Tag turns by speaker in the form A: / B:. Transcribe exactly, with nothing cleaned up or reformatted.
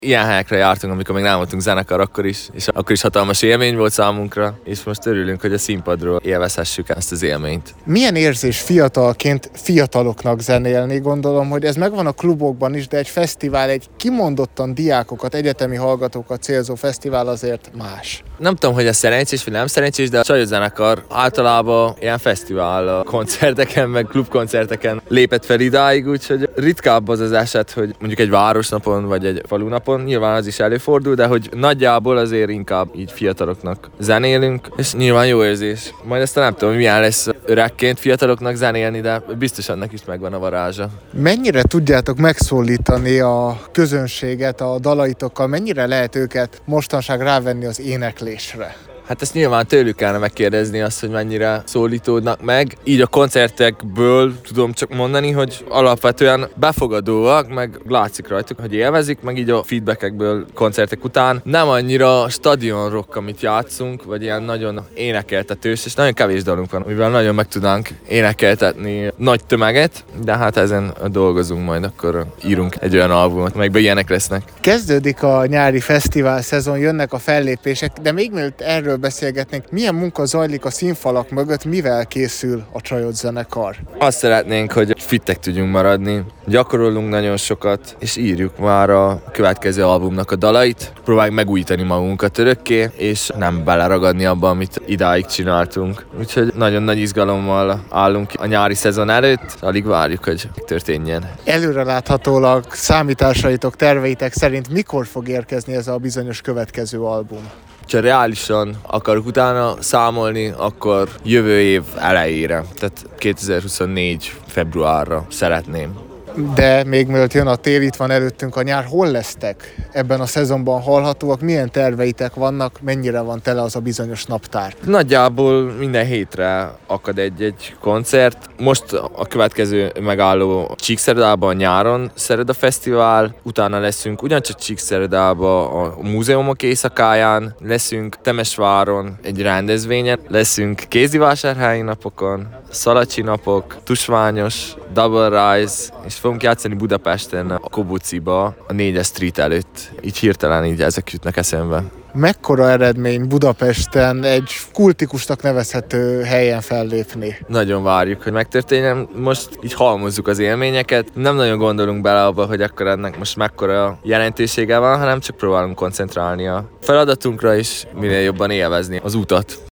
A: Ilyen helyekre jártunk, amikor még nem voltunk zenekar, akkor is, és akkor is hatalmas élmény volt számunkra, és most örülünk, hogy a színpadról élvezhessük ezt az élményt.
B: Milyen érzés fiatalként fiataloknak zenélni? Gondolom, hogy ez megvan a klubokban is, de egy fesztivál, egy kimondottan diákokat, egyetemi hallgatókat célzó fesztivál azért más.
A: Nem tudom, hogy ez szerencsés vagy nem szerencsés, de a Csajos zenekar általában ilyen fesztivál koncerteken, meg klubkoncerteken lépett fel idáig, úgyhogy ritkább az az eset, hogy mondjuk egy városnapon vagy egy falunapon, nyilván az is előfordul, de hogy nagyjából azért inkább így fiataloknak zenélünk, és nyilván jó érzés. Majd ezt nem tudom, milyen lesz öregként fiataloknak zenélni, de biztos annak is megvan a varázsa.
B: Mennyire tudjátok megszólítani a közönséget a dalaitokkal, mennyire lehet őket mostanság rávenni az éneklésre?
A: Hát ezt nyilván tőlük kellene megkérdezni azt, hogy mennyire szólítódnak meg. Így a koncertekből tudom csak mondani, hogy alapvetően befogadóak, meg látszik rajtuk, hogy élvezik, meg így a feedbackekből koncertek után nem annyira stadion rock, amit játszunk, vagy ilyen nagyon énekeltetős, és nagyon kevés dalunk van, mivel nagyon meg tudnánk énekeltetni nagy tömeget, de hát ezen dolgozunk, majd akkor írunk egy olyan albumot, melyikben ilyenek lesznek.
B: Kezdődik a nyári fesztivál szezon, jönnek a fellépések, de még mielőtt erről beszélgetnénk, milyen munka zajlik a színfalak mögött, mivel készül a Csajos zenekar?
A: Azt szeretnénk, hogy fittek tudjunk maradni, gyakorolunk nagyon sokat, és írjuk már a következő albumnak a dalait, próbáljuk megújítani magunkat örökké, és nem beleragadni abba, amit idáig csináltunk. Úgyhogy nagyon nagy izgalommal állunk a nyári szezon előtt, alig várjuk, hogy történjen.
B: Előreláthatólag számításaitok, terveitek szerint mikor fog érkezni ez a bizonyos következő album?
A: Ha reálisan akarok utána számolni, akkor jövő év elejére, tehát kétezer-huszonnégy februárra szeretném.
B: De még mielőtt jön a tél, itt van előttünk a nyár, hol lesztek ebben a szezonban hallhatóak, milyen terveitek vannak, mennyire van tele az a bizonyos naptár?
A: Nagyjából minden hétre akad egy-egy koncert. Most a következő megálló Csíkszeredában nyáron Szereda Fesztivál, utána leszünk ugyancsak Csíkszeredában a múzeumok éjszakáján, leszünk Temesváron egy rendezvényen, leszünk Kézdivásárhelyi napokon, Szalacsi napok, Tusványos, Double Rise, és fogunk játszani Budapesten a Kobuciba, a négyes street előtt. Így hirtelen így ezek jutnak eszembe.
B: Mekkora eredmény Budapesten egy kultikusnak nevezhető helyen fellépni?
A: Nagyon várjuk, hogy megtörténjen. Most így halmozzuk az élményeket. Nem nagyon gondolunk bele abba, hogy akkor ennek most mekkora jelentősége van, hanem csak próbálunk koncentrálni a feladatunkra, és minél jobban élvezni az utat.